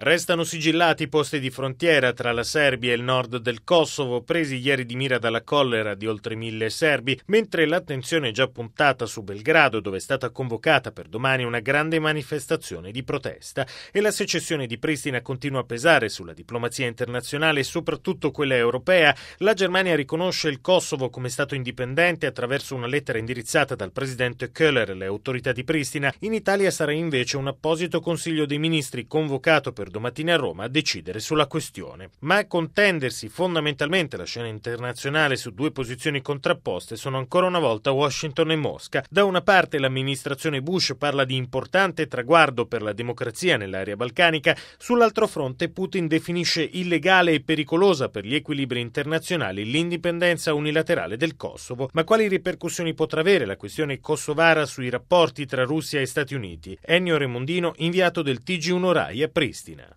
Restano sigillati i posti di frontiera tra la Serbia e il nord del Kosovo, presi ieri di mira dalla collera di oltre 1.000 serbi, mentre l'attenzione è già puntata su Belgrado, dove è stata convocata per domani una grande manifestazione di protesta, e la secessione di Pristina continua a pesare sulla diplomazia internazionale e soprattutto quella europea. La Germania riconosce il Kosovo come stato indipendente attraverso una lettera indirizzata dal presidente Köhler alle autorità di Pristina. In Italia sarà invece un apposito Consiglio dei Ministri convocato per domattina a Roma a decidere sulla questione. Ma a contendersi fondamentalmente la scena internazionale su due posizioni contrapposte sono ancora una volta Washington e Mosca. Da una parte l'amministrazione Bush parla di importante traguardo per la democrazia nell'area balcanica, sull'altro fronte Putin definisce illegale e pericolosa per gli equilibri internazionali l'indipendenza unilaterale del Kosovo. Ma quali ripercussioni potrà avere la questione kosovara sui rapporti tra Russia e Stati Uniti? Ennio Remondino, inviato del TG1 Rai a Pristina.